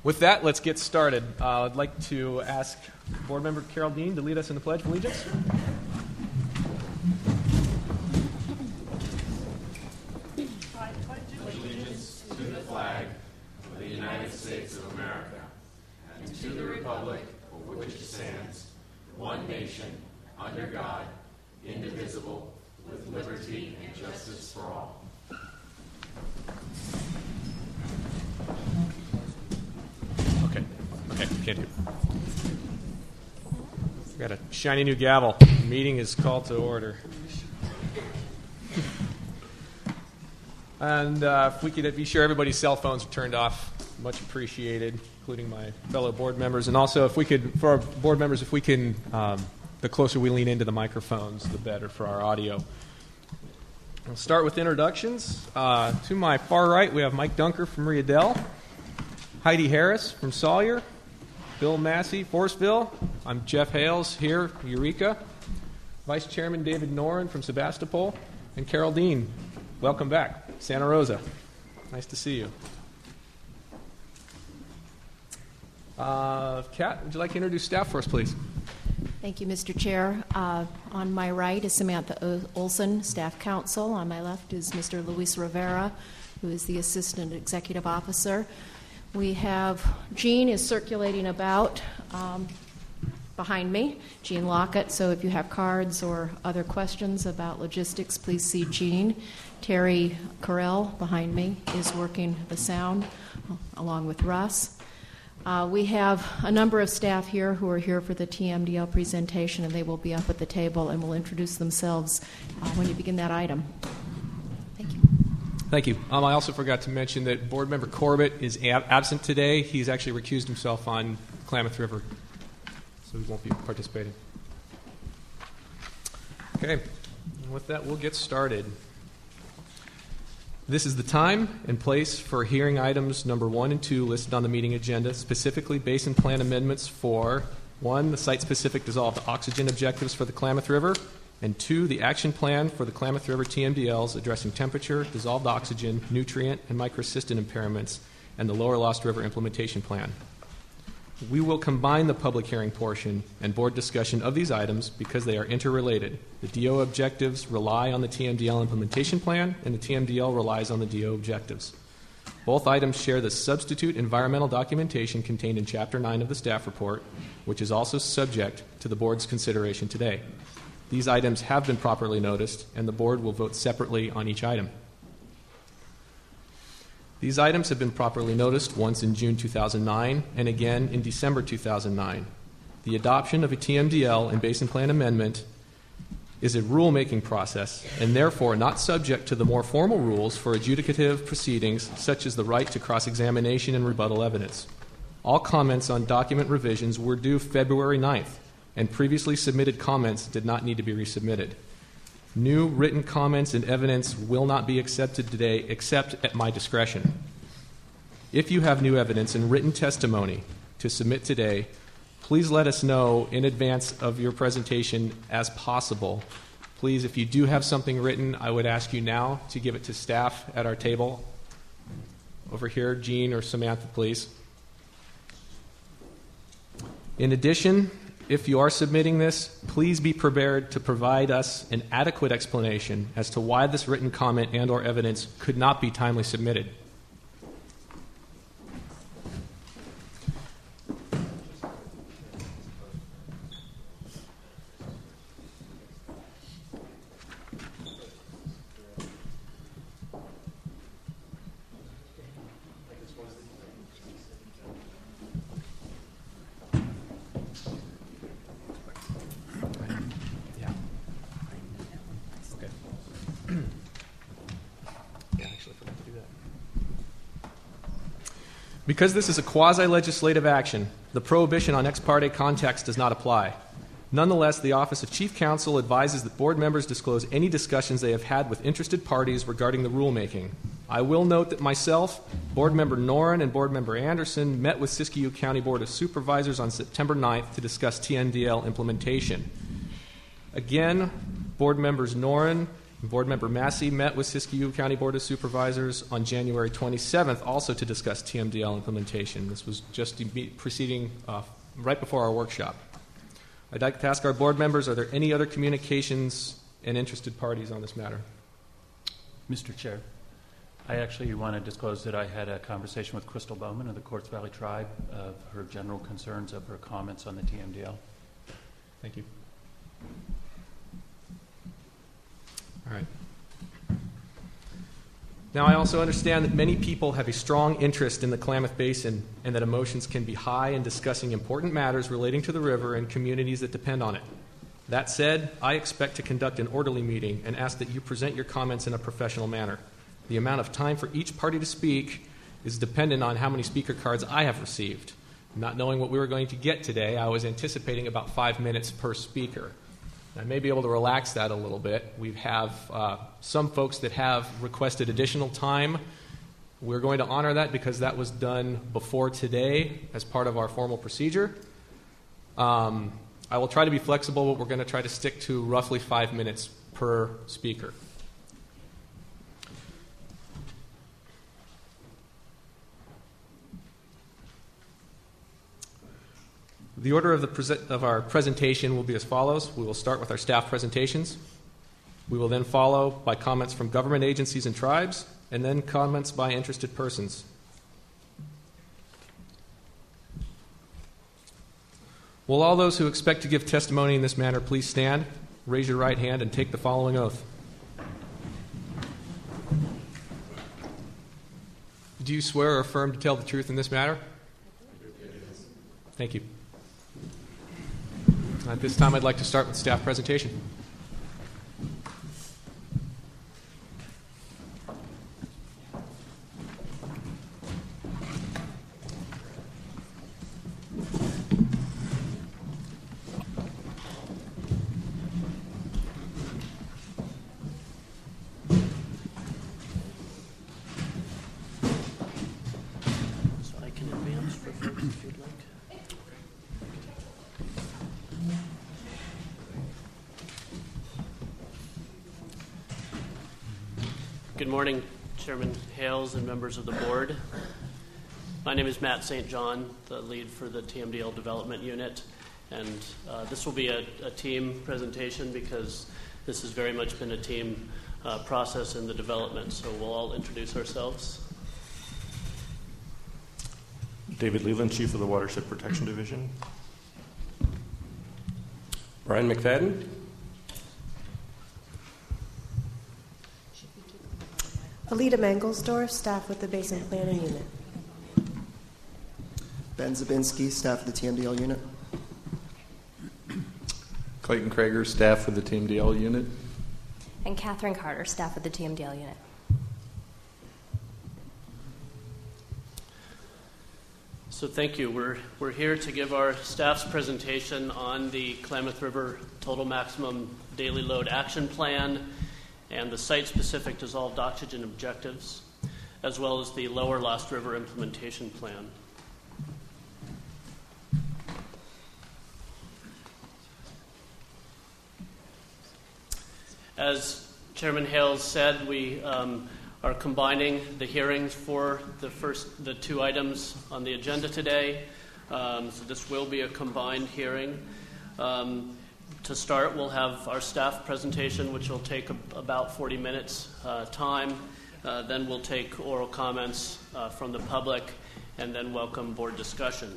With that, let's get started. I'd like to ask Board Member Carol Dean to lead us in the Pledge of Allegiance. I pledge allegiance to the flag of the United States of America and to the republic for which it stands, one nation, under God, indivisible, with liberty and justice for all. Okay, can't do it. We got a shiny new gavel. The meeting is called to order. And if we could be sure everybody's cell phones are turned off, much appreciated, including my fellow board members. And also, if we could, for our board members, if we can, the closer we lean into the microphones, the better for our audio. We'll start with introductions. To my far right, we have Mike Dunker from Riadell, Heidi Harris from Sawyer, Bill Massey, Forestville. I'm Jeff Hales here, Eureka. Vice Chairman David Noren from Sebastopol, and Carol Dean. Welcome back, Santa Rosa. Nice to see you. Kat, would you like to introduce staff for us, please? Thank you, Mr. Chair. On my right is Samantha Olson, Staff Counsel. On my left is Mr. Luis Rivera, who is the Assistant Executive Officer. We have Jean is circulating about behind me, Jean Lockett. So if you have cards or other questions about logistics, please see Jean. Terry Carell behind me is working the sound along with Russ. We have a number of staff here who are here for the TMDL presentation, and they will be up at the table and will introduce themselves when you begin that item. Thank you. Thank you. I also forgot to mention that Board Member Corbett is absent today. He's actually recused himself on Klamath River, so he won't be participating. Okay, and with that, we'll get started. This is the time and place for hearing items number 1 and 2 listed on the meeting agenda, specifically Basin Plan amendments for 1, the site-specific dissolved oxygen objectives for the Klamath River, and 2, the action plan for the Klamath River TMDLs addressing temperature, dissolved oxygen, nutrient, and microcystin impairments, and the Lower Lost River implementation plan. We will combine the public hearing portion and board discussion of these items because they are interrelated. The DO objectives rely on the TMDL implementation plan, and the TMDL relies on the DO objectives. Both items share the substitute environmental documentation contained in Chapter 9 of the staff report, which is also subject to the board's consideration today. These items have been properly noticed, and the board will vote separately on each item. These items have been properly noticed once in June 2009 and again in December 2009. The adoption of a TMDL and Basin Plan amendment is a rulemaking process and therefore not subject to the more formal rules for adjudicative proceedings such as the right to cross-examination and rebuttal evidence. All comments on document revisions were due February 9th, and previously submitted comments did not need to be resubmitted. New written comments and evidence will not be accepted today except at my discretion. If you have new evidence and written testimony to submit today, please let us know in advance of your presentation as possible. Please, if you do have something written, I would ask you now to give it to staff at our table. Over here, Jean or Samantha, please. In addition, if you are submitting this, please be prepared to provide us an adequate explanation as to why this written comment and or evidence could not be timely submitted. Because this is a quasi-legislative action, the prohibition on ex parte contacts does not apply. Nonetheless, the Office of Chief Counsel advises that board members disclose any discussions they have had with interested parties regarding the rulemaking. I will note that myself, Board Member Noren, and Board Member Anderson met with Siskiyou County Board of Supervisors on September 9th to discuss TMDL implementation. Again, Board Members Noren, Board Member Massey met with Siskiyou County Board of Supervisors on January 27th also to discuss TMDL implementation. This was just preceding right before our workshop. I'd like to ask our board members, are there any other communications and interested parties on this matter? Mr. Chair, I actually want to disclose that I had a conversation with Crystal Bowman of the Quartz Valley Tribe of her general concerns, of her comments on the TMDL. Thank you. All right. Now, I also understand that many people have a strong interest in the Klamath Basin and that emotions can be high in discussing important matters relating to the river and communities that depend on it. That said, I expect to conduct an orderly meeting and ask that you present your comments in a professional manner. The amount of time for each party to speak is dependent on how many speaker cards I have received. Not knowing what we were going to get today, I was anticipating about 5 minutes per speaker. I may be able to relax that a little bit. We have some folks that have requested additional time. We're going to honor that because that was done before today as part of our formal procedure. I will try to be flexible, but we're going to try to stick to roughly 5 minutes per speaker. The order of our presentation will be as follows. We will start with our staff presentations. We will then follow by comments from government agencies and tribes, and then comments by interested persons. Will all those who expect to give testimony in this manner please stand, raise your right hand, and take the following oath? Do you swear or affirm to tell the truth in this matter? Thank you. At this time, I'd like to start with staff presentation. So I can advance for folks if you'd like. Good morning, Chairman Hales and members of the board. My name is Matt St. John, the lead for the TMDL Development Unit, and this will be a team presentation because this has very much been a team process in the development, so we'll all introduce ourselves. David Leland, Chief of the Watershed Protection Division. Brian McFadden. Alita Mangelsdorf, staff with the Basin Planning Unit. Ben Zabinski, staff with the TMDL unit. Clayton Krager, staff with the TMDL unit. And Catherine Carter, staff with the TMDL unit. So thank you. We're here to give our staff's presentation on the Klamath River Total Maximum Daily Load Action Plan and the site-specific dissolved oxygen objectives, as well as the Lower Lost River Implementation Plan. As Chairman Hales said, we are combining the hearings for the two items on the agenda today. So this will be a combined hearing. To start, we'll have our staff presentation, which will take about 40 minutes time. Then we'll take oral comments from the public and then welcome board discussion.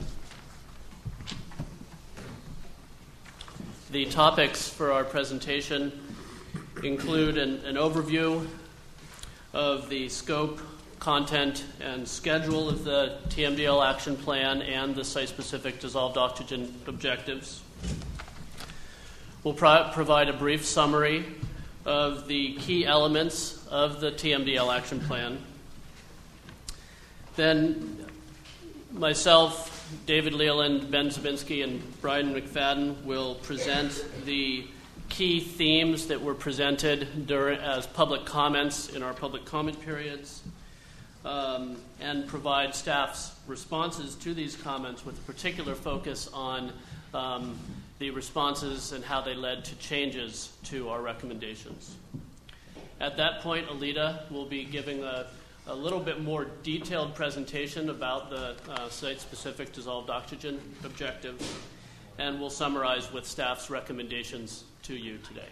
The topics for our presentation include an overview of the scope, content, and schedule of the TMDL action plan and the site-specific dissolved oxygen objectives. We'll provide a brief summary of the key elements of the TMDL action plan. Then myself, David Leland, Ben Zabinski, and Brian McFadden will present the key themes that were presented as public comments in our public comment periods, and provide staff's responses to these comments with a particular focus on the responses and how they led to changes to our recommendations. At that point, Alita will be giving a little bit more detailed presentation about the site-specific dissolved oxygen objective, and we'll summarize with staff's recommendations to you today.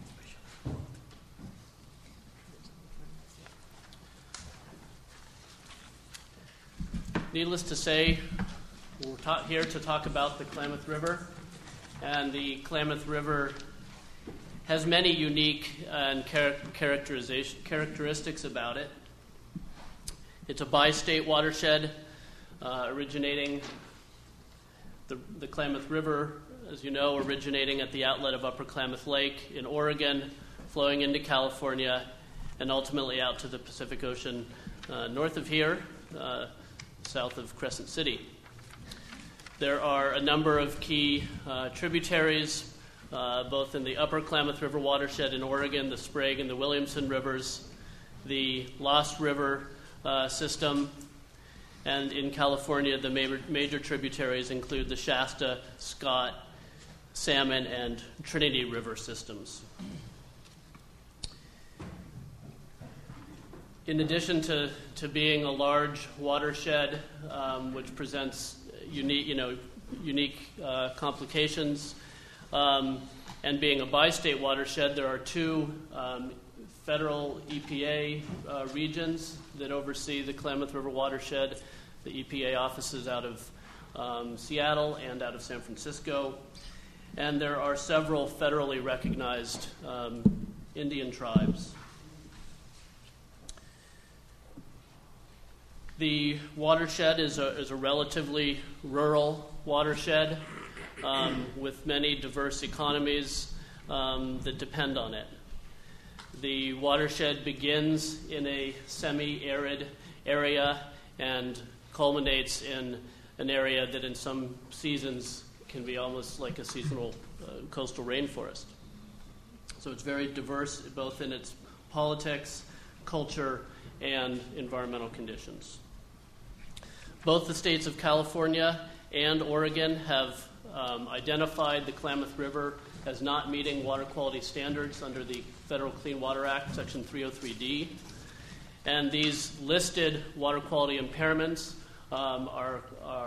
Needless to say, we're here to talk about the Klamath River, and the Klamath River has many unique and characteristics about it. It's a bi-state watershed originating the Klamath River, as you know, originating at the outlet of Upper Klamath Lake in Oregon, flowing into California, and ultimately out to the Pacific Ocean north of here, south of Crescent City. There are a number of key tributaries, both in the Upper Klamath River watershed in Oregon, the Sprague and the Williamson rivers, the Lost River system, and in California, the major tributaries include the Shasta, Scott, Salmon, and Trinity River systems. In addition to being a large watershed, which presents unique complications, and being a bi-state watershed, there are two federal EPA regions that oversee the Klamath River watershed. The EPA offices out of Seattle and out of San Francisco, and there are several federally recognized Indian tribes. The watershed is a relatively rural watershed with many diverse economies that depend on it. The watershed begins in a semi-arid area and culminates in an area that in some seasons can be almost like a seasonal coastal rainforest. So it's very diverse both in its politics, culture, and environmental conditions. Both the states of California and Oregon have identified the Klamath River as not meeting water quality standards under the Federal Clean Water Act, Section 303D. And these listed water quality impairments are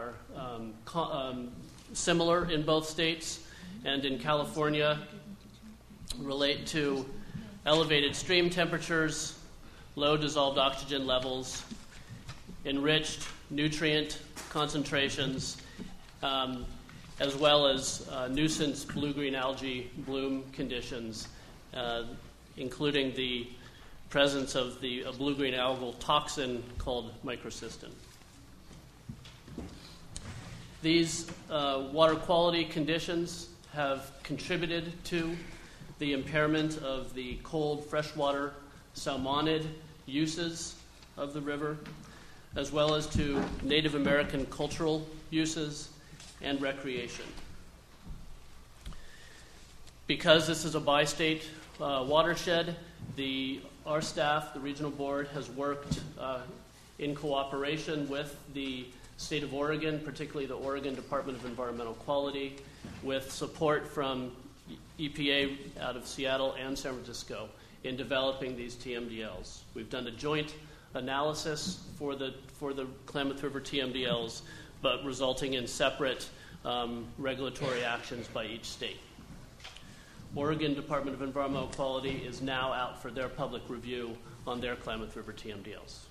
similar in both states, and in California relate to elevated stream temperatures, low dissolved oxygen levels, enriched nutrient concentrations, as well as nuisance blue-green algae bloom conditions, including the presence of a blue-green algal toxin called microcystin. These water quality conditions have contributed to the impairment of the cold freshwater salmonid uses of the river, as well as to Native American cultural uses and recreation. Because this is a bi-state watershed, our staff, the regional board, has worked in cooperation with the state of Oregon, particularly the Oregon Department of Environmental Quality, with support from EPA out of Seattle and San Francisco in developing these TMDLs. We've done a joint analysis for the Klamath River TMDLs, but resulting in separate regulatory actions by each state. Oregon Department of Environmental Quality is now out for their public review on their Klamath River TMDLs.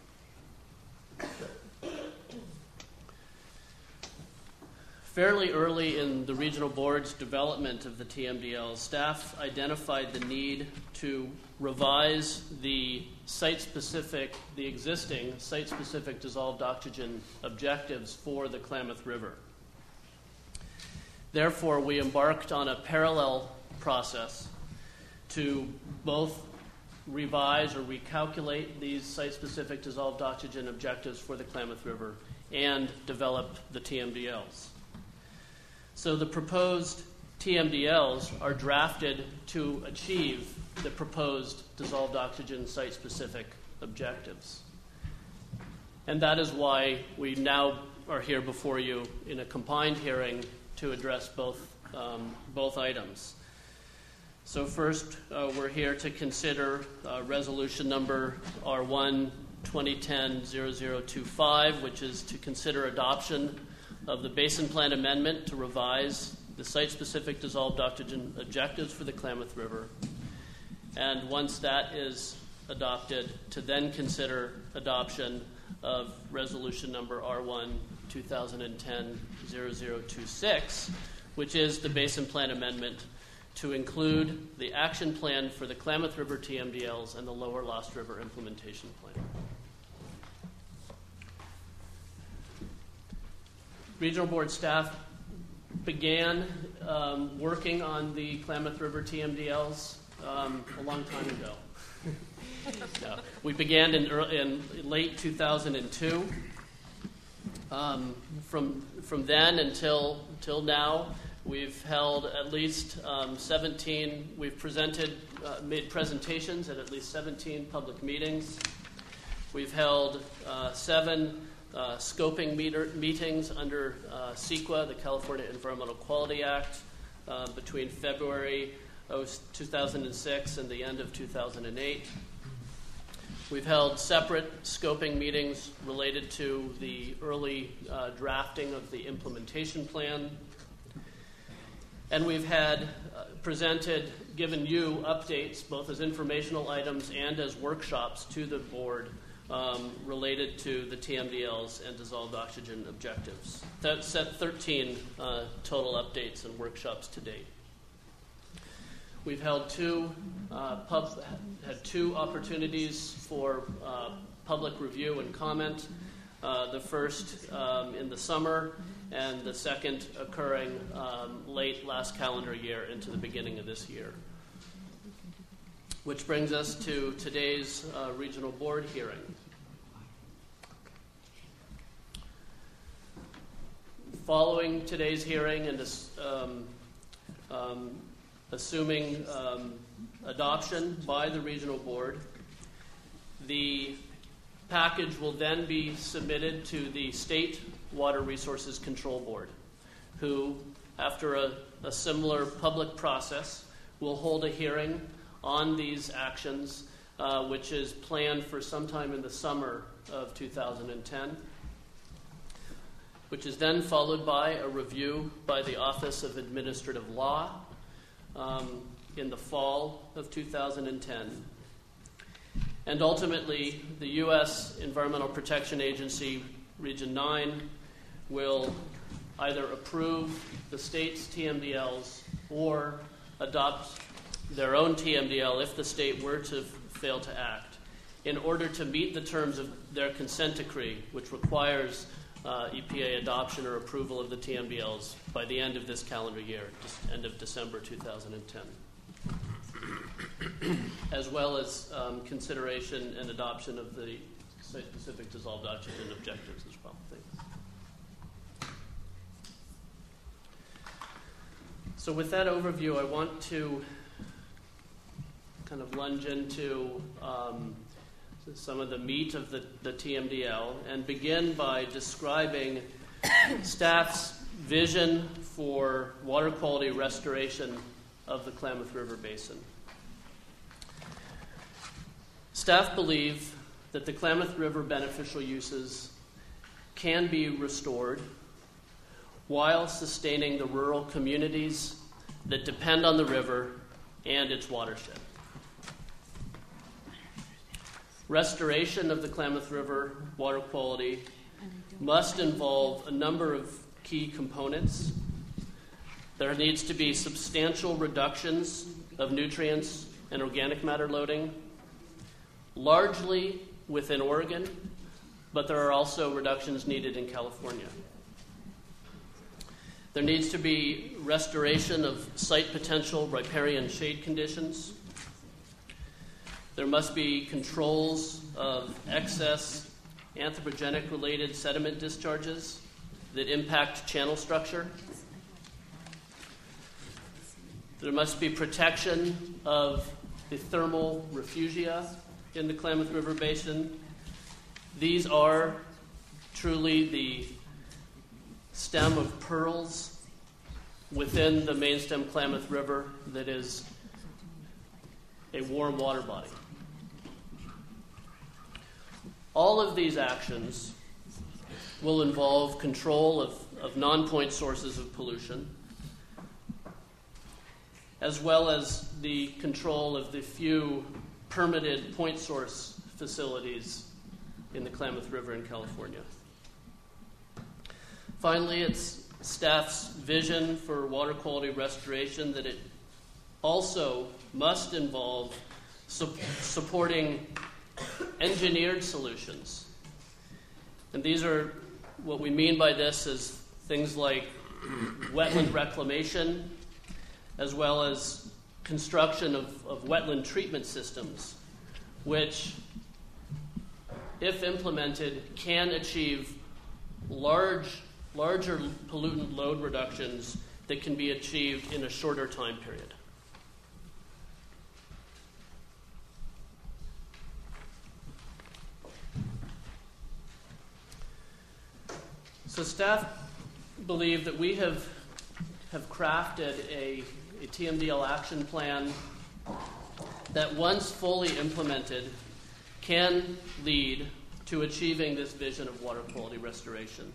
Fairly early in the regional board's development of the TMDL, staff identified the need to revise the existing site-specific dissolved oxygen objectives for the Klamath River. Therefore, we embarked on a parallel process to both revise or recalculate these site-specific dissolved oxygen objectives for the Klamath River and develop the TMDLs. So the proposed TMDLs are drafted to achieve the proposed dissolved oxygen site-specific objectives. And that is why we now are here before you in a combined hearing to address both items. So first, we're here to consider resolution number R1 2010-0025, which is to consider adoption of the Basin Plan Amendment to revise the site-specific dissolved oxygen objectives for the Klamath River. And once that is adopted, to then consider adoption of resolution number R1 2010-0026, which is the Basin Plan Amendment to include the action plan for the Klamath River TMDLs and the Lower Lost River Implementation Plan. Regional Board staff began working on the Klamath River TMDLs a long time ago. No, we began in late 2002. From then until now, we've held at least 17. We've made presentations at least 17 public meetings. We've held 7 scoping meetings under CEQA, the California Environmental Quality Act, between February 2006 and the end of 2008. We've held separate scoping meetings related to the early drafting of the implementation plan. And we've had given you updates, both as informational items and as workshops to the board related to the TMDLs and dissolved oxygen objectives. That's set 13 total updates and workshops to date. We've held two opportunities for public review and comment. The first in the summer, and the second occurring late last calendar year into the beginning of this year. Which brings us to today's regional board hearing. Following today's hearing and assuming adoption by the regional board, the package will then be submitted to the State Water Resources Control Board, who, after a similar public process, will hold a hearing on these actions, which is planned for sometime in the summer of 2010, which is then followed by a review by the Office of Administrative Law in the fall of 2010. And ultimately, the U.S. Environmental Protection Agency, Region 9, will either approve the state's TMDLs or adopt their own TMDL if the state were to fail to act, in order to meet the terms of their consent decree, which requires EPA adoption or approval of the TMDLs by the end of this calendar year, just end of December 2010. As well as consideration and adoption of the site-specific dissolved oxygen objectives as well. Thanks. So with that overview, I want to kind of lunge into some of the meat of the TMDL and begin by describing staff's vision for water quality restoration of the Klamath River Basin. Staff believe that the Klamath River beneficial uses can be restored while sustaining the rural communities that depend on the river and its watershed. Restoration of the Klamath River water quality must involve a number of key components. There needs to be substantial reductions of nutrients and organic matter loading, largely within Oregon, but there are also reductions needed in California. There needs to be restoration of site potential riparian shade conditions. There must be controls of excess anthropogenic-related sediment discharges that impact channel structure. There must be protection of the thermal refugia in the Klamath River Basin. These are truly the stem of pearls within the main stem Klamath River that is a warm water body. All of these actions will involve control of non-point sources of pollution, as well as the control of the few permitted point source facilities in the Klamath River in California. Finally, it's staff's vision for water quality restoration that it also must involve supporting engineered solutions. And these are, what we mean by this is things like wetland reclamation, as well as construction of wetland treatment systems, which, if implemented, can achieve larger pollutant load reductions that can be achieved in a shorter time period. So staff believe that we have crafted a TMDL action plan that, once fully implemented, can lead to achieving this vision of water quality restoration.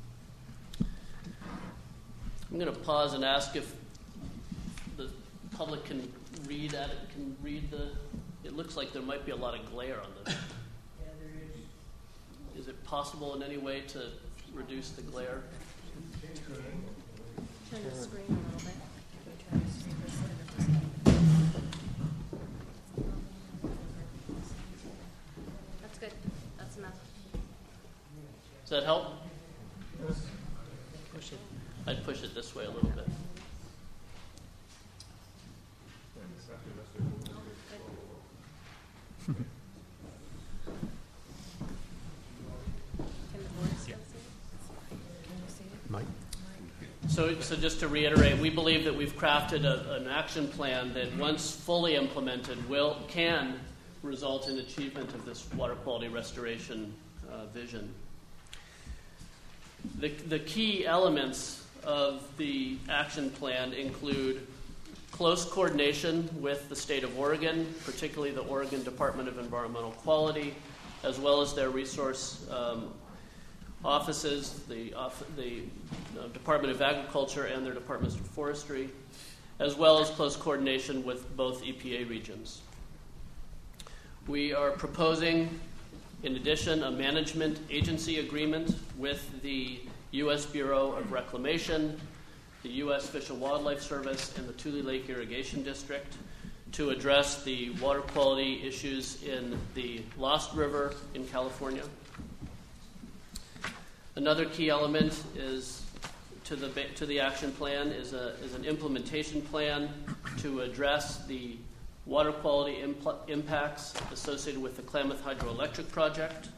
I'm going to pause and ask if the public can read at it. Can read the. It looks like there might be a lot of glare on this. Yeah, there is. Is it possible in any way to reduce the glare? Turn the screen a little bit. That's good. That's enough. Does that help? Push it. I'd push it this way a little bit. Mike? So just to reiterate, we believe that we've crafted an action plan that, once fully implemented, can result in achievement of this water quality restoration vision. The key elements of the action plan include close coordination with the state of Oregon, particularly the Oregon Department of Environmental Quality, as well as their resource offices, the Department of Agriculture and their Departments of Forestry, as well as close coordination with both EPA regions. We are proposing, in addition, a management agency agreement with the U.S. Bureau of Reclamation, the U.S. Fish and Wildlife Service, and the Tule Lake Irrigation District to address the water quality issues in the Lost River in California. Another key element is to the action plan is an implementation plan to address the water quality impacts associated with the Klamath Hydroelectric Project,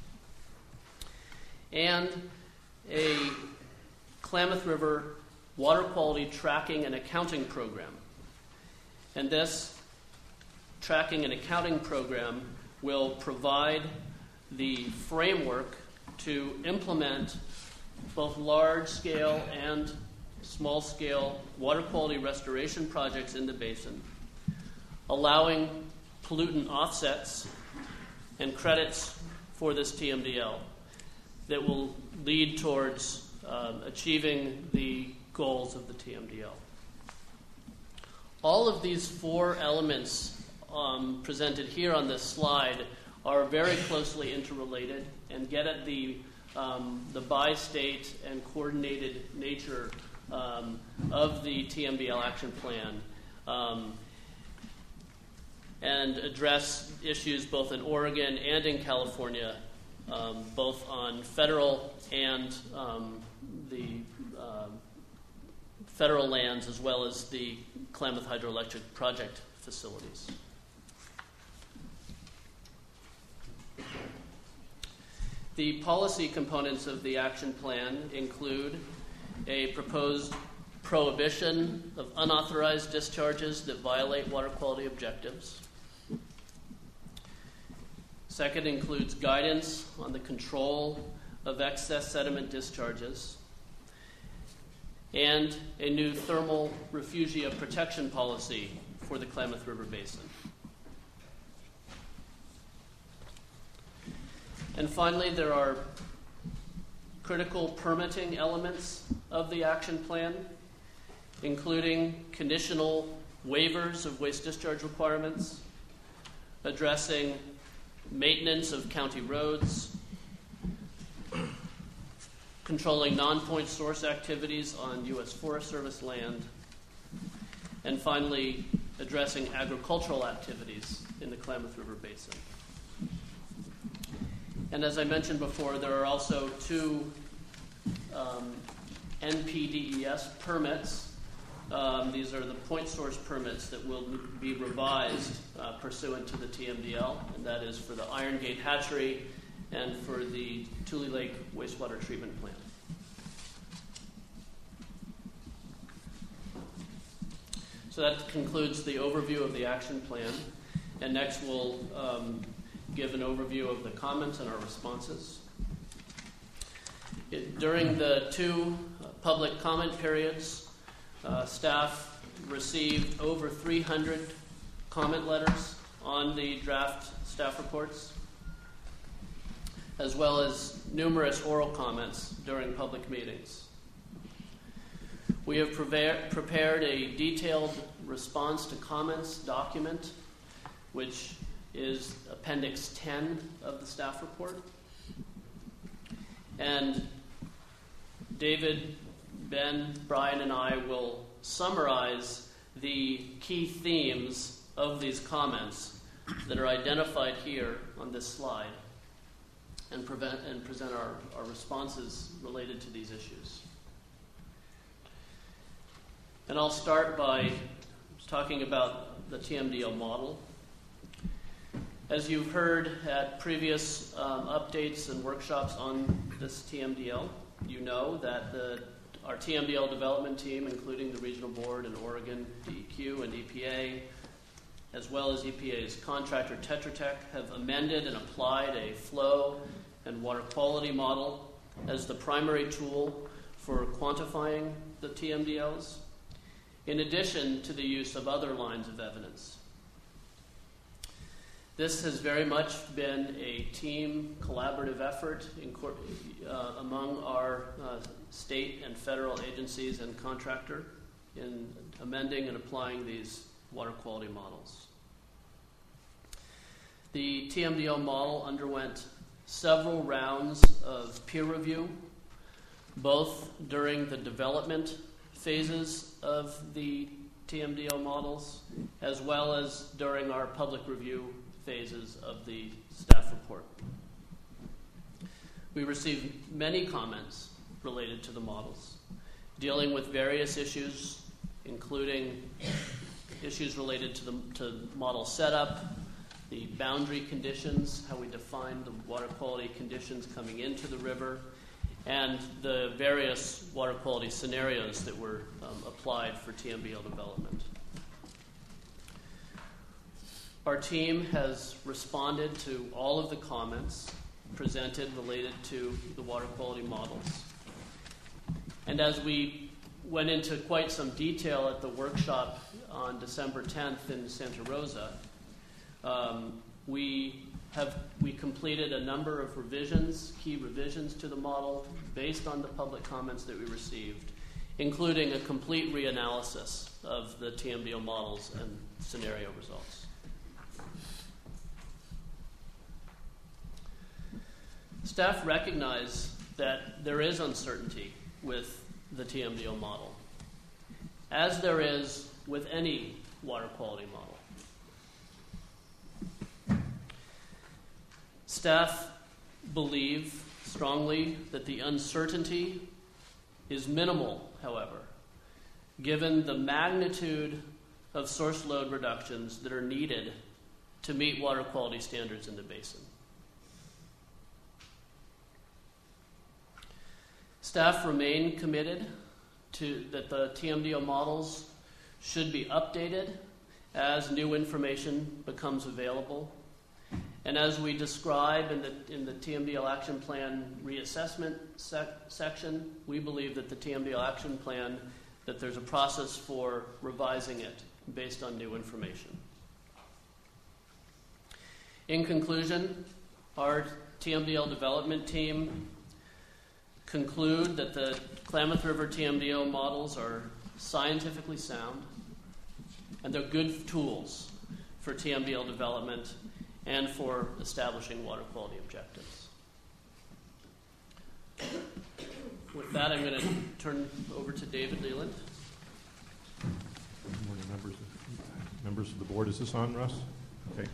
and a Klamath River water quality tracking and accounting program. And this tracking and accounting program will provide the framework to implement both large-scale and small-scale water quality restoration projects in the basin, allowing pollutant offsets and credits for this TMDL that will lead towards achieving the goals of the TMDL. All of these four elements presented here on this slide are very closely interrelated and get at the bi-state and coordinated nature of the TMDL action plan, and address issues both in Oregon and in California, both on federal and the federal lands, as well as the Klamath Hydroelectric Project facilities. The policy components of the action plan include a proposed prohibition of unauthorized discharges that violate water quality objectives. Second includes guidance on the control of excess sediment discharges, and a new thermal refugia protection policy for the Klamath River Basin. And finally, there are critical permitting elements of the action plan, including conditional waivers of waste discharge requirements, addressing maintenance of county roads, controlling non-point source activities on U.S. Forest Service land, and finally, addressing agricultural activities in the Klamath River Basin. And as I mentioned before, there are also two NPDES permits. These are the point source permits that will be revised pursuant to the TMDL, and that is for the Iron Gate Hatchery and for the Tule Lake Wastewater Treatment Plant. So that concludes the overview of the action plan, and next we'll give an overview of the comments and our responses. During the two public comment periods, staff received over 300 comment letters on the draft staff reports, as well as numerous oral comments during public meetings. We have prepared a detailed response to comments document, which is Appendix 10 of the staff report. And David, Ben, Brian, and I will summarize the key themes of these comments that are identified here on this slide and present our responses related to these issues. And I'll start by talking about the TMDL model. As you've heard at previous updates and workshops on this TMDL, you know that our TMDL development team, including the Regional Board in Oregon, DEQ, and EPA, as well as EPA's contractor Tetra Tech, have amended and applied a flow and water quality model as the primary tool for quantifying the TMDLs, in addition to the use of other lines of evidence. This has very much been a team collaborative effort among our state and federal agencies and contractor in amending and applying these water quality models. The TMDL model underwent several rounds of peer review, both during the development phases of the TMDL models, as well as during our public review phases of the staff report. We received many comments related to the models, dealing with various issues, including issues related to model setup, the boundary conditions, how we define the water quality conditions coming into the river, and the various water quality scenarios that were applied for TMDL development. Our team has responded to all of the comments presented related to the water quality models. And as we went into quite some detail at the workshop on December 10th in Santa Rosa, we completed a number of key revisions to the model based on the public comments that we received, including a complete reanalysis of the TMDL models and scenario results. Staff recognize that there is uncertainty with the TMDL model, as there is with any water quality model. Staff believe strongly that the uncertainty is minimal, however, given the magnitude of source load reductions that are needed to meet water quality standards in the basin. Staff remain committed to that the TMDL models should be updated as new information becomes available. And as we describe in the TMDL Action Plan reassessment section, we believe that the TMDL Action Plan, that there's a process for revising it based on new information. In conclusion, our TMDL development team conclude that the Klamath River TMDL models are scientifically sound and they're good tools for TMDL development and for establishing water quality objectives. With that, I'm going to turn over to David Leland. Good morning, members of the board. Is this on, Russ? Okay.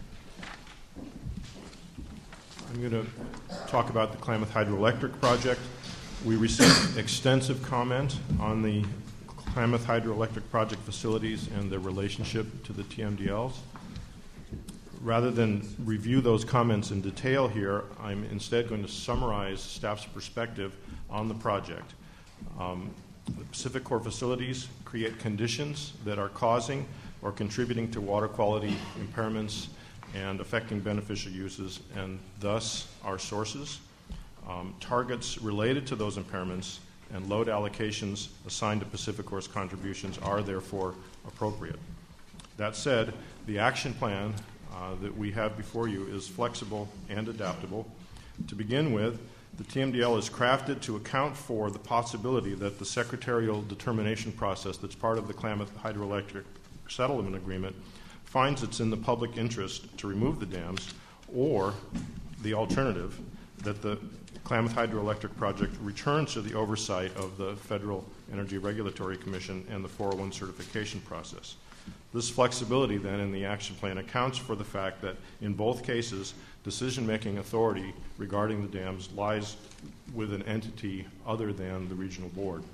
I'm going to talk about the Klamath Hydroelectric Project. We received extensive comment on the Klamath Hydroelectric Project facilities and their relationship to the TMDLs. Rather than review those comments in detail here, I'm instead going to summarize staff's perspective on the project. The Pacific Core facilities create conditions that are causing or contributing to water quality impairments and affecting beneficial uses, and thus our sources. Targets related to those impairments and load allocations assigned to Pacific Core's contributions are therefore appropriate. That said, the action plan that we have before you is flexible and adaptable. To begin with, the TMDL is crafted to account for the possibility that the secretarial determination process that's part of the Klamath Hydroelectric Settlement Agreement finds it's in the public interest to remove the dams, or the alternative, that the Klamath Hydroelectric Project returns to the oversight of the Federal Energy Regulatory Commission and the 401 certification process. This flexibility then in the action plan accounts for the fact that in both cases, decision-making authority regarding the dams lies with an entity other than the regional board.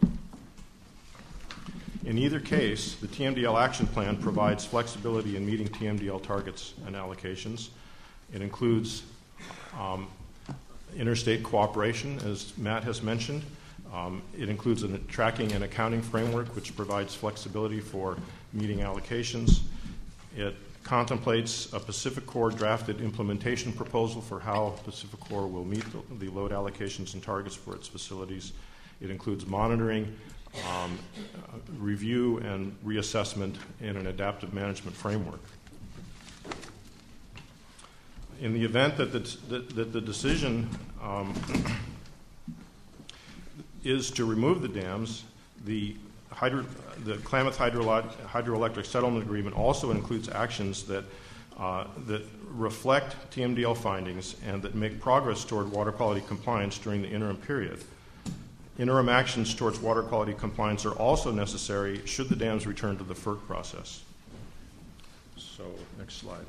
In either case, the TMDL action plan provides flexibility in meeting TMDL targets and allocations. It includes interstate cooperation, as Matt has mentioned. It includes a tracking and accounting framework, which provides flexibility for meeting allocations. It contemplates a Pacific Core drafted implementation proposal for how Pacific Core will meet the load allocations and targets for its facilities. It includes monitoring, review, and reassessment in an adaptive management framework. In the event that the decision is to remove the dams, the Klamath Hydroelectric Settlement Agreement also includes actions that reflect TMDL findings and that make progress toward water quality compliance during the interim period. Interim actions towards water quality compliance are also necessary should the dams return to the FERC process. So, next slide,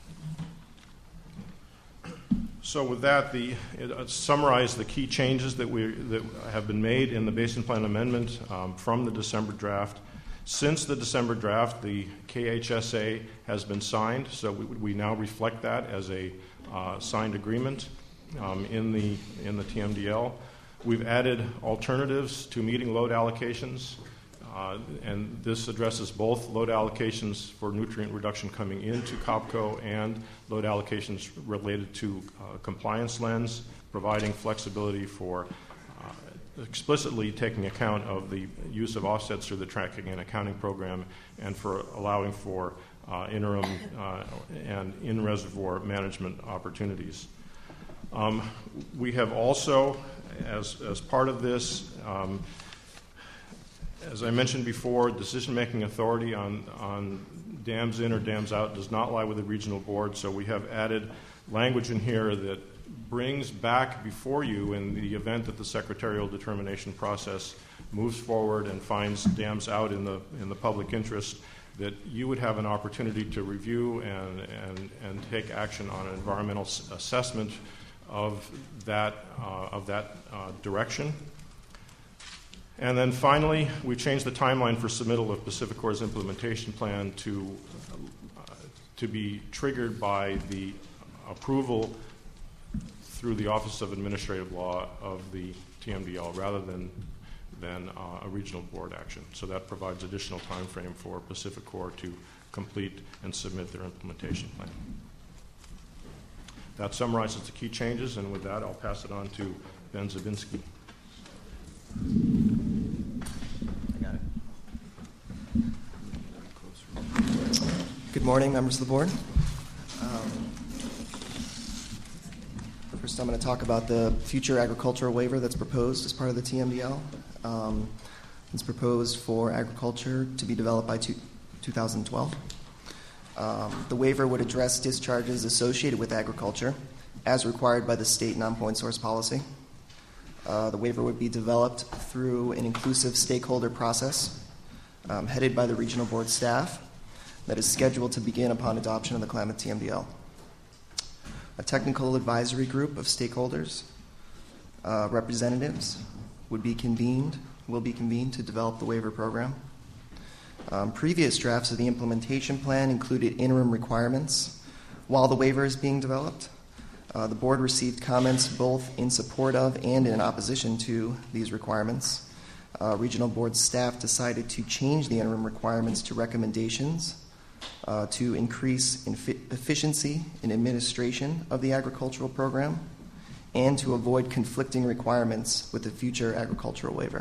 Matt. So with that, summarize the key changes that have been made in the Basin Plan Amendment from the December draft. Since the December draft, the KHSA has been signed, so we now reflect that as a signed agreement in the TMDL. We've added alternatives to meeting load allocations, and this addresses both load allocations for nutrient reduction coming into COPCO and load allocations related to compliance lens, providing flexibility for explicitly taking account of the use of offsets through the tracking and accounting program, and for allowing for interim and in-reservoir management opportunities. We have also, as part of this, as I mentioned before, decision-making authority on dams in or dams out does not lie with the regional board, so we have added language in here that brings back before you, in the event that the secretarial determination process moves forward and finds dams out in the public interest, that you would have an opportunity to review and take action on an environmental assessment of that direction. And then finally, we changed the timeline for submittal of Pacific Core's implementation plan to be triggered by the approval through the Office of Administrative Law of the TMDL rather than a regional board action. So that provides additional time frame for Pacific Core to complete and submit their implementation plan. That summarizes the key changes, and with that, I'll pass it on to Ben Zabinski. I got it. Good morning, members of the board. First So I'm going to talk about the future agricultural waiver that's proposed as part of the TMDL. It's proposed for agriculture to be developed by 2012. The waiver would address discharges associated with agriculture as required by the state non-point source policy. The waiver would be developed through an inclusive stakeholder process headed by the regional board staff that is scheduled to begin upon adoption of the Klamath TMDL. A technical advisory group of stakeholders, representatives, will be convened to develop the waiver program. Previous drafts of the implementation plan included interim requirements while the waiver is being developed. The board received comments both in support of and in opposition to these requirements. Regional board staff decided to change the interim requirements to recommendations to increase efficiency in administration of the agricultural program and to avoid conflicting requirements with the future agricultural waiver.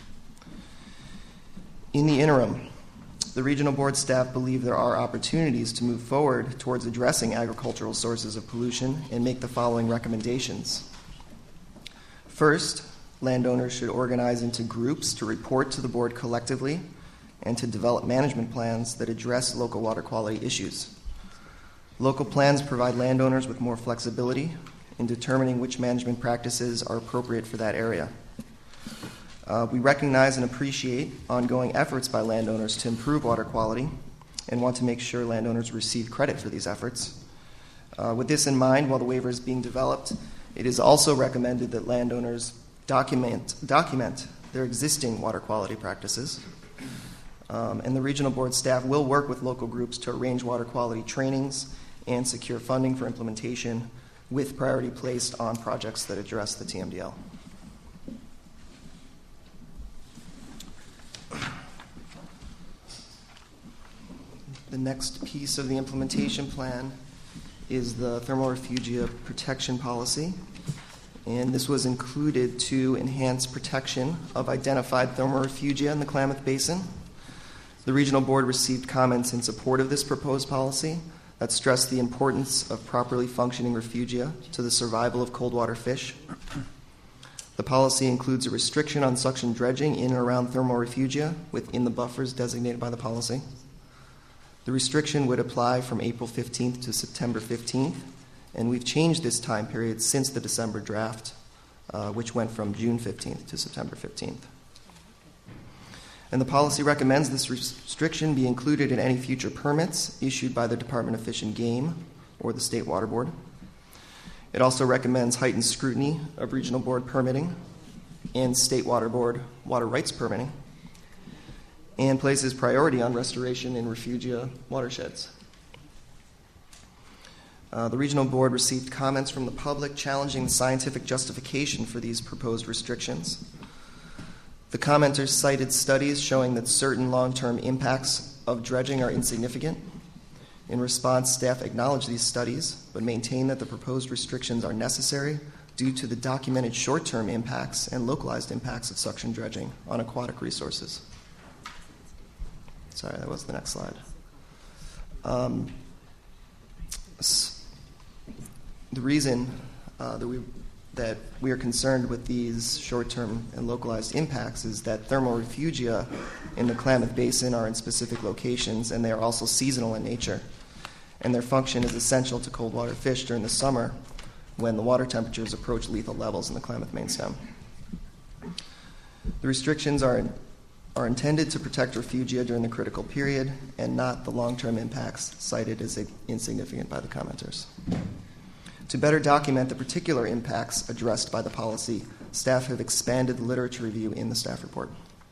In the interim, the regional board staff believe there are opportunities to move forward towards addressing agricultural sources of pollution and make the following recommendations. First, landowners should organize into groups to report to the board collectively and to develop management plans that address local water quality issues. Local plans provide landowners with more flexibility in determining which management practices are appropriate for that area. We recognize and appreciate ongoing efforts by landowners to improve water quality and want to make sure landowners receive credit for these efforts. With this in mind, while the waiver is being developed, it is also recommended that landowners document their existing water quality practices. And the regional board staff will work with local groups to arrange water quality trainings and secure funding for implementation with priority placed on projects that address the TMDL. The next piece of the implementation plan is the thermal refugia protection policy. And this was included to enhance protection of identified thermal refugia in the Klamath Basin. The regional board received comments in support of this proposed policy that stressed the importance of properly functioning refugia to the survival of cold water fish. The policy includes a restriction on suction dredging in and around thermal refugia within the buffers designated by the policy. The restriction would apply from April 15th to September 15th, and we've changed this time period since the December draft, which went from June 15th to September 15th. And the policy recommends this restriction be included in any future permits issued by the Department of Fish and Game or the State Water Board. It also recommends heightened scrutiny of regional board permitting and State Water Board water rights permitting, and places priority on restoration in refugia watersheds. The regional board received comments from the public challenging the scientific justification for these proposed restrictions. The commenters cited studies showing that certain long-term impacts of dredging are insignificant. In response, staff acknowledged these studies, but maintained that the proposed restrictions are necessary due to the documented short-term impacts and localized impacts of suction dredging on aquatic resources. Sorry, that was the next slide. The reason that we are concerned with these short-term and localized impacts is that thermal refugia in the Klamath Basin are in specific locations, and they are also seasonal in nature. And their function is essential to cold water fish during the summer when the water temperatures approach lethal levels in the Klamath main stem. The restrictions are intended to protect refugia during the critical period and not the long-term impacts cited as insignificant by the commenters. To better document the particular impacts addressed by the policy, staff have expanded the literature review in the staff report.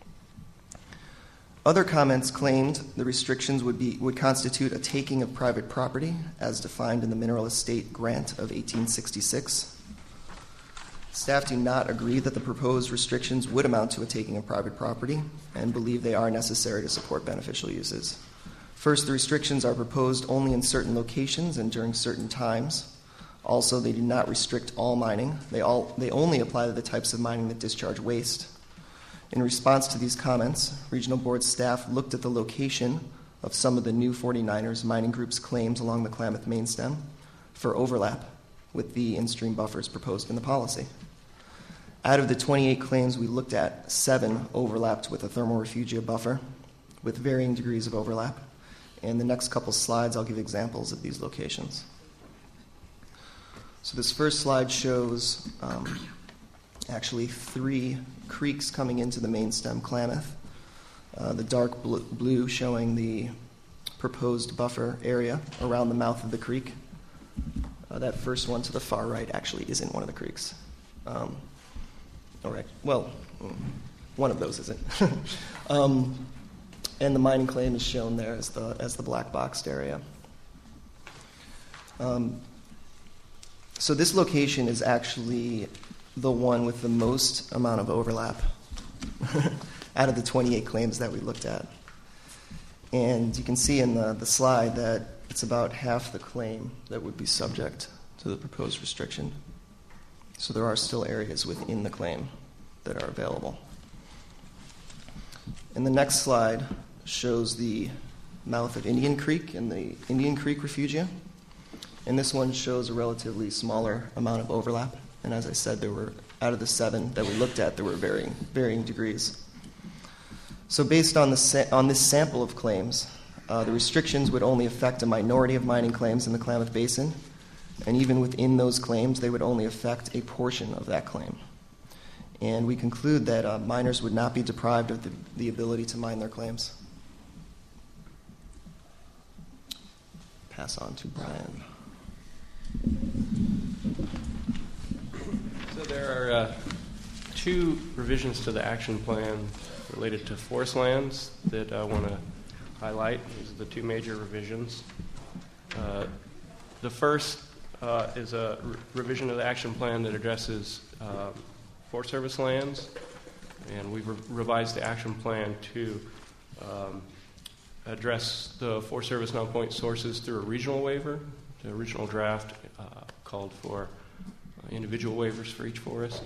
Other comments claimed the restrictions would constitute a taking of private property as defined in the Mineral Estate Grant of 1866. Staff do not agree that the proposed restrictions would amount to a taking of private property and believe they are necessary to support beneficial uses. First, the restrictions are proposed only in certain locations and during certain times. Also, they do not restrict all mining. They only apply to the types of mining that discharge waste. In response to these comments, regional board staff looked at the location of some of the new 49ers mining groups' claims along the Klamath main stem for overlap with the in-stream buffers proposed in the policy. Out of the 28 claims we looked at, 7 overlapped with a thermal refugia buffer with varying degrees of overlap. In the next couple slides, I'll give examples of these locations. So this first slide shows actually 3 creeks coming into the main stem Klamath. The dark blue showing the proposed buffer area around the mouth of the creek. That first one to the far right actually isn't one of the creeks. All right. Well, one of those isn't. And the mining claim is shown there as the black boxed area. So this location is actually the one with the most amount of overlap out of the 28 claims that we looked at. And you can see in the slide that it's about half the claim that would be subject to the proposed restriction. So there are still areas within the claim that are available. And the next slide shows the mouth of Indian Creek and the Indian Creek refugia. And this one shows a relatively smaller amount of overlap. And as I said, there were, out of the 7 that we looked at, there were varying degrees. So based on this sample of claims, the restrictions would only affect a minority of mining claims in the Klamath Basin. And even within those claims, they would only affect a portion of that claim. And we conclude that miners would not be deprived of the ability to mine their claims. Pass on to Brian. So there are 2 revisions to the action plan related to forest lands that I want to highlight. These are the 2 major revisions. The first is a revision of the action plan that addresses Forest Service lands, and we've revised the action plan to address the Forest Service non-point sources through a regional waiver. The original draft called for individual waivers for each forest.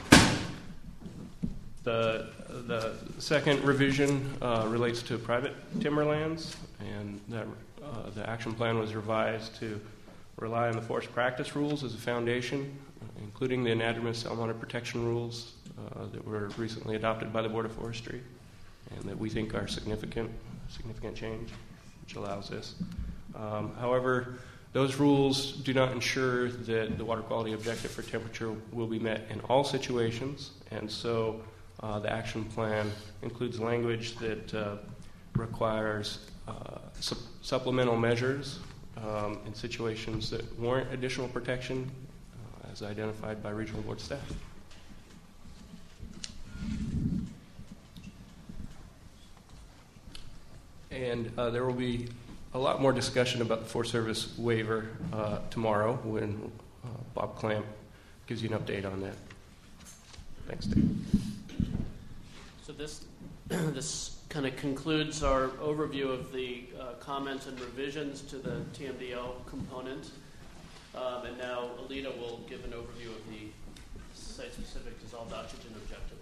The second revision relates to private timberlands, and that the action plan was revised to rely on the forest practice rules as a foundation, including the anadromous saltwater protection rules that were recently adopted by the Board of Forestry, and that we think are significant change, which allows this. However, those rules do not ensure that the water quality objective for temperature will be met in all situations, and so the action plan includes language that requires supplemental measures in situations that warrant additional protection as identified by regional board staff. And there will be a lot more discussion about the Forest Service waiver tomorrow when Bob Clamp gives you an update on that. Thanks, Dave. So this kind of concludes our overview of the comments and revisions to the TMDL component. And now Alita will give an overview of the site-specific dissolved oxygen objective.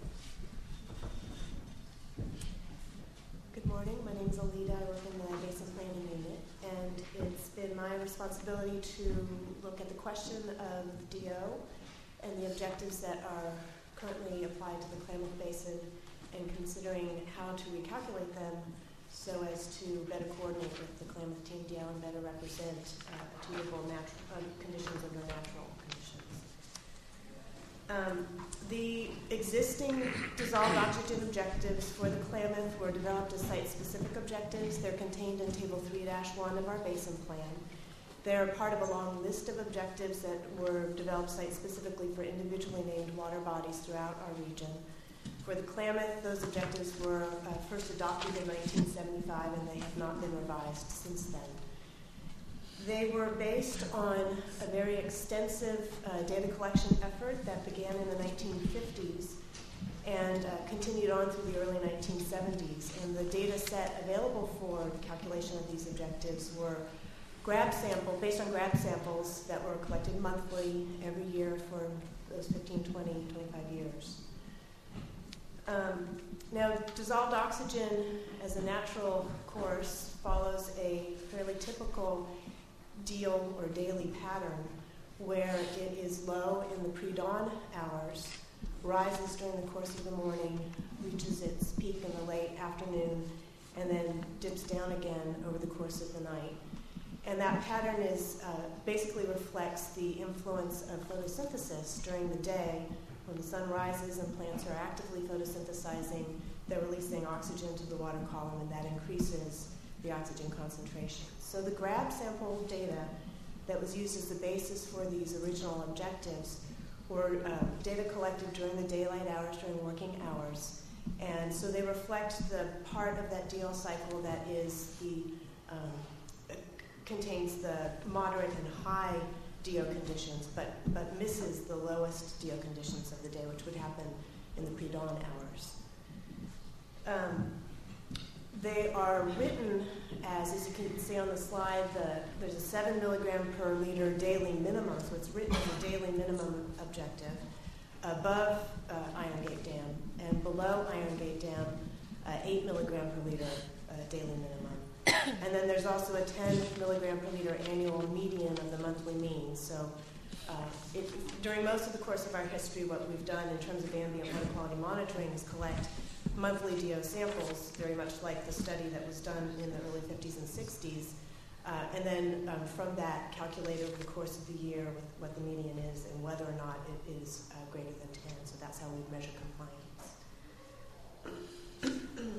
Good morning. My name is Alita. I work in the Basin Planning Unit, and it's been my responsibility to look at the question of DO and the objectives that are currently applied to the Klamath Basin, and considering how to recalculate them so as to better coordinate with the Klamath TMDL and better represent achievable conditions under natural conditions. The existing dissolved oxygen objectives for the Klamath were developed as site-specific objectives. They're contained in Table 3-1 of our Basin Plan. They're part of a long list of objectives that were developed site-specifically for individually named water bodies throughout our region. For the Klamath, those objectives were first adopted in 1975, and they have not been revised since then. They were based on a very extensive data collection effort that began in the 1950s and continued on through the early 1970s. And the data set available for the calculation of these objectives were based on grab samples that were collected monthly every year for those 15, 20, 25 years. Now, dissolved oxygen as a natural course follows a fairly typical deal or daily pattern where it is low in the pre-dawn hours, rises during the course of the morning, reaches its peak in the late afternoon, and then dips down again over the course of the night. And that pattern is basically reflects the influence of photosynthesis during the day. When the sun rises and plants are actively photosynthesizing, they're releasing oxygen to the water column, and that increases the oxygen concentration. So the GRAB sample data that was used as the basis for these original objectives were data collected during the daylight hours, during working hours. And so they reflect the part of that DL cycle that is contains the moderate and high DO conditions, but misses the lowest DO conditions of the day, which would happen in the pre-dawn hours. They are written as you can see on the slide, there's a 7 milligram per liter daily minimum, so it's written as a daily minimum objective above Iron Gate Dam, and below Iron Gate Dam, 8 milligram per liter daily minimum. And then there's also a 10 milligram per liter annual median of the monthly mean. So during most of the course of our history, what we've done in terms of ambient water quality monitoring is collect monthly DO samples, very much like the study that was done in the early 50s and 60s, and then from that calculate over the course of the year what the median is and whether or not it is greater than 10. So that's how we measure compliance.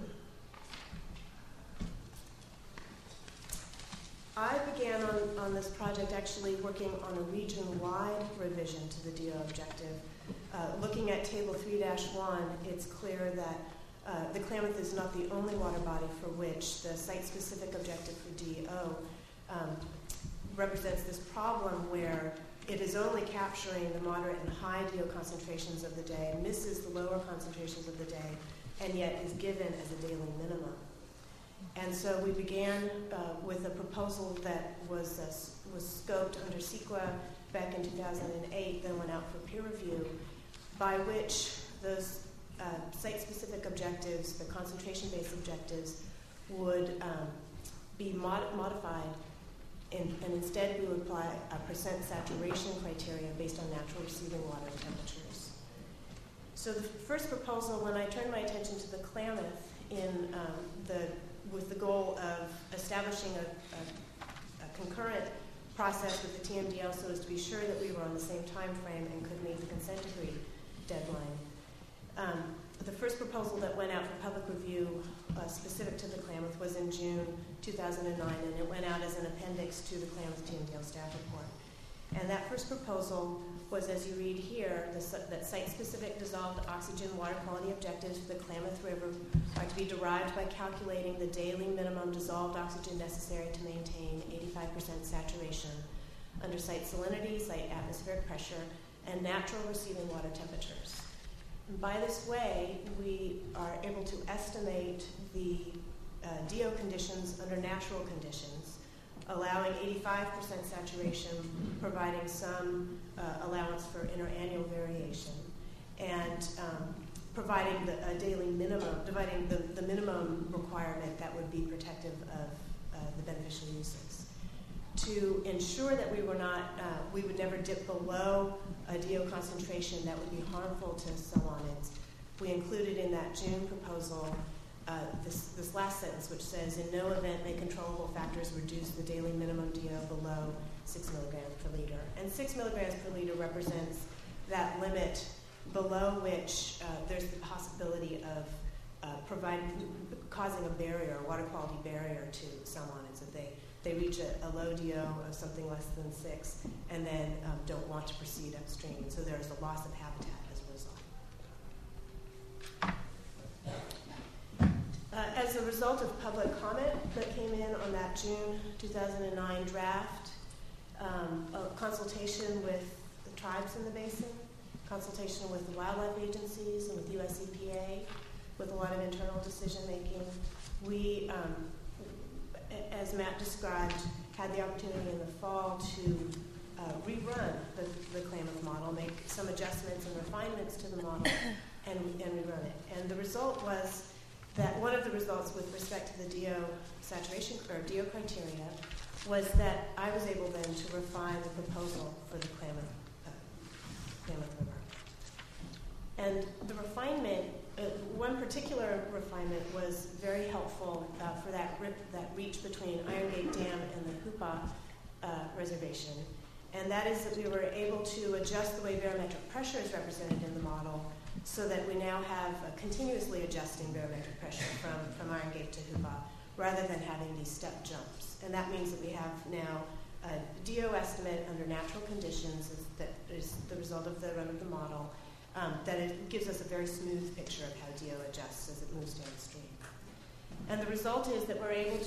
I began on this project actually working on a region-wide revision to the DO objective. Looking at Table 3-1, it's clear that the Klamath is not the only water body for which the site-specific objective for DO represents this problem where it is only capturing the moderate and high DO concentrations of the day, misses the lower concentrations of the day, and yet is given as a daily minimum. And so we began with a proposal that was scoped under CEQA back in 2008, then went out for peer review, by which those site-specific objectives, the concentration-based objectives, would be modified, and instead we would apply a percent saturation criteria based on natural receiving water temperatures. So the first proposal, when I turned my attention to the Klamath with the goal of establishing a concurrent process with the TMDL so as to be sure that we were on the same time frame and could meet the consent decree deadline. The first proposal that went out for public review specific to the Klamath was in June 2009, and it went out as an appendix to the Klamath TMDL staff report. And that first proposal was, as you read here, that site-specific dissolved oxygen water quality objectives for the Klamath River are to be derived by calculating the daily minimum dissolved oxygen necessary to maintain 85% saturation under site salinity, site atmospheric pressure, and natural receiving water temperatures. And by this way, we are able to estimate the DO conditions under natural conditions, allowing 85% saturation, providing some allowance for interannual variation, and providing a daily minimum, dividing the minimum requirement that would be protective of the beneficial uses. To ensure that we would never dip below a DO concentration that would be harmful to salmonids, we included in that June proposal this last sentence, which says, in no event may controllable factors reduce the daily minimum DO below 6 milligrams per liter. And 6 milligrams per liter represents that limit below which there's the possibility of causing a barrier, a water quality barrier to salmonids, that they reach a low DO of something less than 6 and then don't want to proceed upstream. And so there's a loss of habitat as a result. As a result of public comment that came in on that June 2009 draft, a consultation with the tribes in the basin, consultation with the wildlife agencies and with US EPA, with a lot of internal decision making, we, as Matt described, had the opportunity in the fall to rerun the Klamath model, make some adjustments and refinements to the model, and rerun it. And the result was that one of the results with respect to the DO saturation or DO criteria was that I was able then to refine the proposal for the Klamath River. And the refinement, one particular refinement was very helpful for that reach between Iron Gate Dam and the Hoopa Reservation. And that is that we were able to adjust the way barometric pressure is represented in the model so that we now have a continuously adjusting barometric pressure from Iron Gate to Hoopa rather than having these step jumps. And that means that we have now a DO estimate under natural conditions that is the result of the run of the model, that it gives us a very smooth picture of how DO adjusts as it moves downstream. And the result is that we're able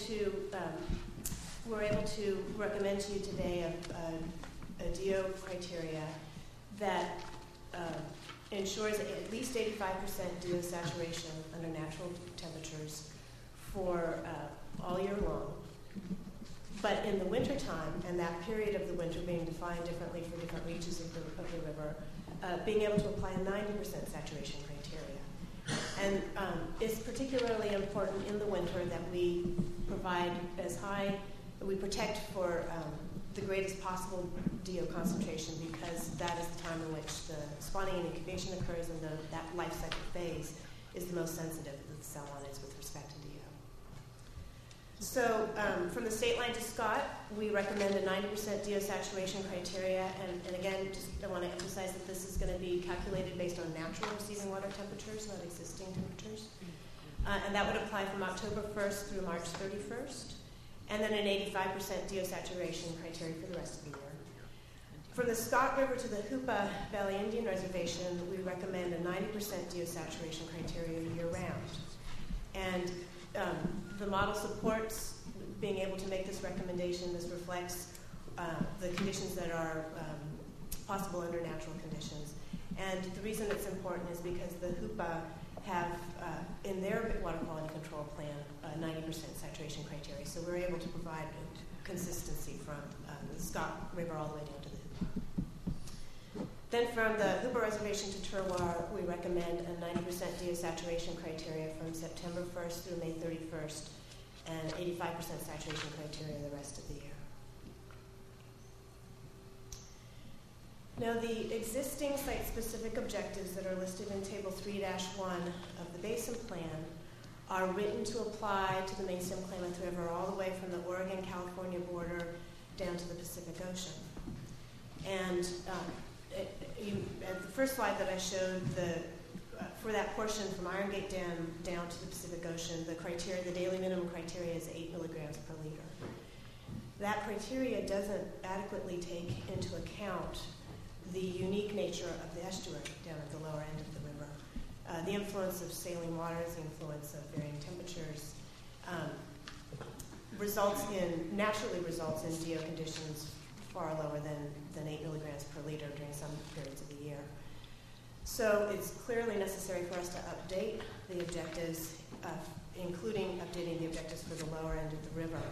to recommend to you today a DO criteria that ensures at least 85% DO saturation under natural temperatures for all year long. But in the wintertime, and that period of the winter being defined differently for different reaches of the river, being able to apply a 90% saturation criteria. And it's particularly important in the winter that we provide we protect for the greatest possible DO concentration, because that is the time in which the spawning and incubation occurs, and that life cycle phase is the most sensitive that the cell line is with respect to DO. So from the state line to Scott, we recommend a 90% DO saturation criteria, and again, I want to emphasize that this is going to be calculated based on natural receiving water temperatures, not existing temperatures. And that would apply from October 1st through March 31st. And then an 85% DO saturation criteria for the rest of the year. From the Scott River to the Hoopa Valley Indian Reservation, we recommend a 90% DO saturation criteria year-round. And the model supports being able to make this recommendation. This reflects the conditions that are possible under natural conditions. And the reason it's important is because the Hoopa have, in their water quality control plan, 90% saturation criteria. So we're able to provide consistency from the Scott River all the way down to the Hoopa. Then from the Hoopa Reservation to Terroir, we recommend a 90% DO saturation criteria from September 1st through May 31st, and 85% saturation criteria the rest of the year. Now, the existing site-specific objectives that are listed in Table 3-1 of the Basin Plan are written to apply to the main stem Klamath River all the way from the Oregon-California border down to the Pacific Ocean. And at the first slide that I showed, for that portion from Iron Gate Dam down to the Pacific Ocean, the daily minimum criteria is 8 milligrams per liter. That criteria doesn't adequately take into account the unique nature of the estuary down at the lower end of the river. The influence of saline waters, the influence of varying temperatures, naturally results in DO conditions far lower than 8 milligrams per liter during some periods of the year. So it's clearly necessary for us to update the objectives, including updating the objectives for the lower end of the river.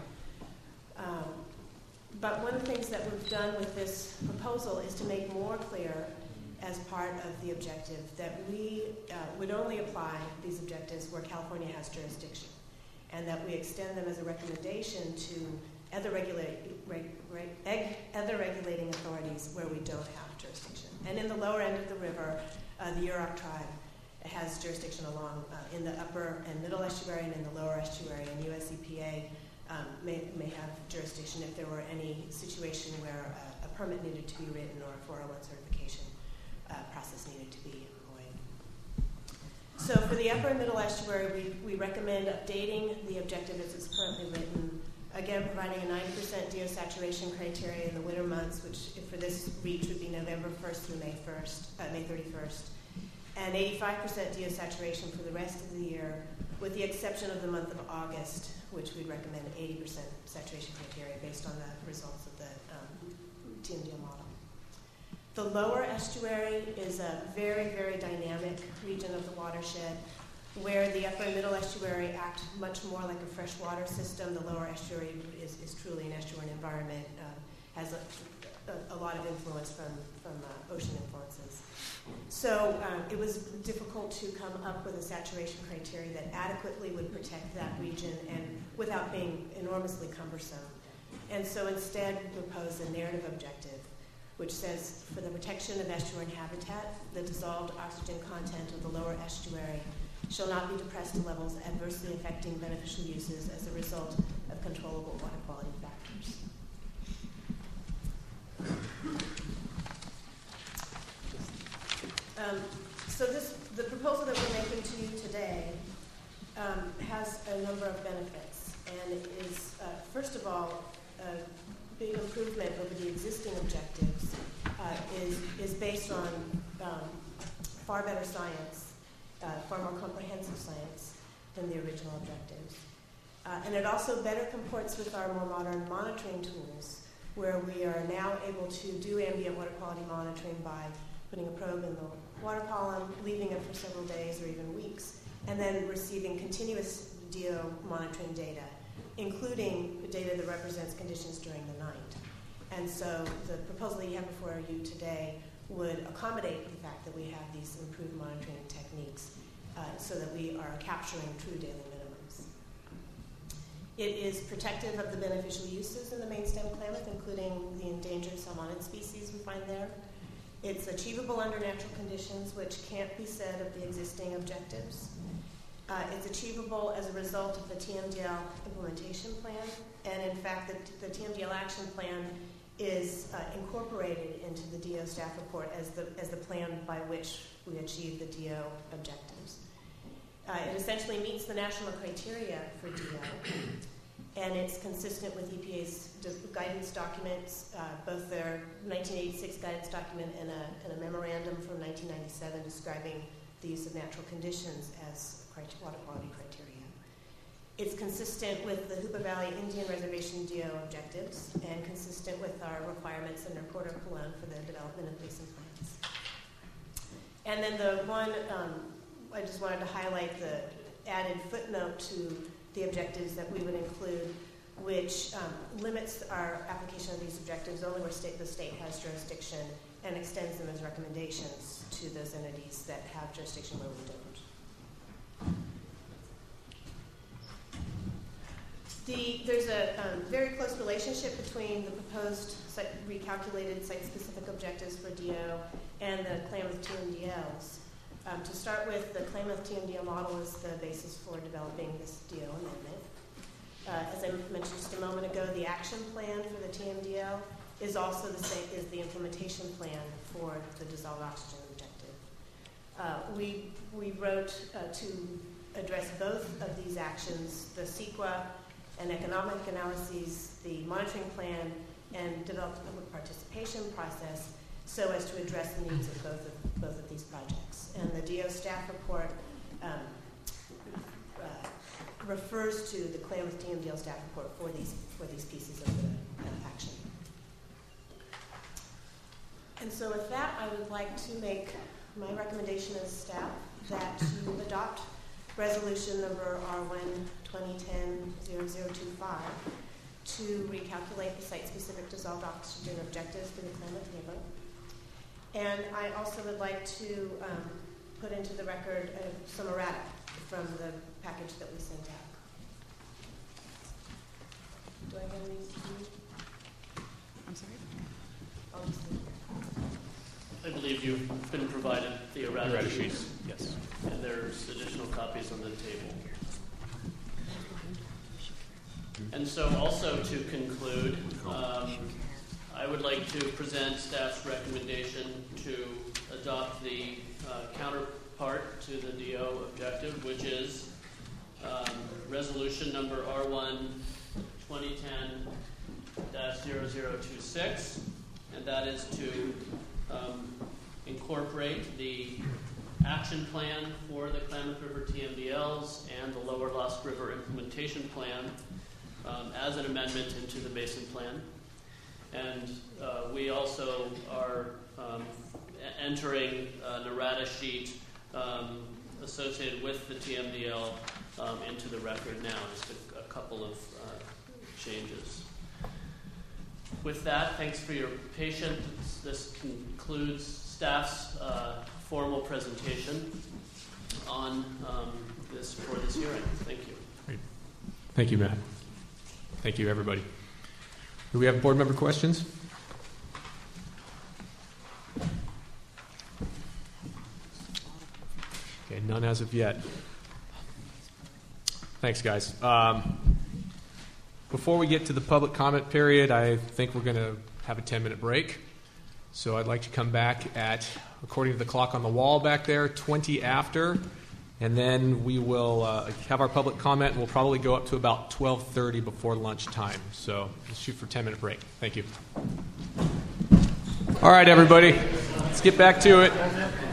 But one of the things that we've done with this proposal is to make more clear as part of the objective that we would only apply these objectives where California has jurisdiction, and that we extend them as a recommendation to other regulating authorities where we don't have jurisdiction. And in the lower end of the river, the Yurok tribe has jurisdiction along in the upper and middle estuary and in the lower estuary, and US EPA may have jurisdiction if there were any situation where a permit needed to be written or a 401 certification process needed to be employed. So for the upper and middle estuary, we recommend updating the objective as it's currently written, again providing a 90% DO saturation criteria in the winter months, which for this reach would be November 1st through May 31st, and 85% DO saturation for the rest of the year, with the exception of the month of August, which we'd recommend 80% saturation criteria based on the results of the TMDL model. The lower estuary is a very, very dynamic region of the watershed, where the upper and middle estuary act much more like a freshwater system. The lower estuary is truly an estuarine environment, has a lot of influence from ocean influences. So it was difficult to come up with a saturation criteria that adequately would protect that region and without being enormously cumbersome And so instead, we propose a narrative objective, which says, for the protection of estuarine habitat, the dissolved oxygen content of the lower estuary shall not be depressed to levels adversely affecting beneficial uses as a result of controllable water quality factors. The proposal that we're making to you today has a number of benefits, and it is, first of all, a big improvement over the existing objectives is based on far better science, far more comprehensive science than the original objectives. And it also better comports with our more modern monitoring tools, where we are now able to do ambient water quality monitoring by putting a probe in the water column, leaving it for several days or even weeks, and then receiving continuous DO monitoring data, including data that represents conditions during the night. And so the proposal that you have before you today would accommodate the fact that we have these improved monitoring techniques so that we are capturing true daily minimums. It is protective of the beneficial uses in the main stem Klamath, including the endangered salmonid species we find there. It's achievable under natural conditions, which can't be said of the existing objectives. It's achievable as a result of the TMDL implementation plan, and in fact, the TMDL action plan is incorporated into the DO staff report as the plan by which we achieve the DO objectives. It essentially meets the national criteria for DO, and it's consistent with EPA's guidance documents, both their 1986 guidance document and a memorandum from 1997 describing the use of natural conditions as water quality criteria. It's consistent with the Hoopa Valley Indian Reservation DO objectives and consistent with our requirements under Port of Cologne for the development of basin plans. And then the one, I just wanted to highlight the added footnote to the objectives that we would include, which limits our application of these objectives only where the state has jurisdiction and extends them as recommendations to those entities that have jurisdiction where we don't. There's a very close relationship between the proposed recalculated site-specific objectives for DO and the Klamath TMDLs. To start with, the Klamath TMDL model is the basis for developing this DO amendment. As I mentioned just a moment ago, the action plan for the TMDL is also the same as the implementation plan for the dissolved oxygen objective. We wrote to address both of these actions, the CEQA and economic analyses, the monitoring plan, and developed a public participation process so as to address the needs of both of these projects. And the DO staff report refers to the Klamath TMDL staff report for these pieces of the action. And so with that, I would like to make my recommendation as staff that you adopt resolution number R1-2010-0025 to recalculate the site-specific dissolved oxygen objectives for the Klamath River. And I also would like to put into the record some errata from the package that we sent out. Do I have these to you? I'm sorry? I'll just leave it. I believe you've been provided the errata sheets. Yes. And there's additional copies on the table. And so also to conclude, I would like to present staff's recommendation to adopt the counterpart to the DO objective, which is resolution number R1-2010-0026, and that is to incorporate the action plan for the Klamath River TMDLs and the Lower Lost River implementation plan as an amendment into the basin plan. And we also are entering an errata sheet associated with the TMDL into the record now, just a couple of changes. With that, thanks for your patience. This concludes staff's formal presentation on for this hearing. Thank you. Great. Thank you, Matt. Thank you, everybody. Do we have board member questions? Okay, none as of yet. Thanks, guys. Before we get to the public comment period, I think we're going to have a 10-minute break. So I'd like to come back at, according to the clock on the wall back there, 20 after, and then we will have our public comment, and we'll probably go up to about 12:30 before lunchtime. So let's shoot for a 10-minute break. Thank you. All right, everybody, let's get back to it.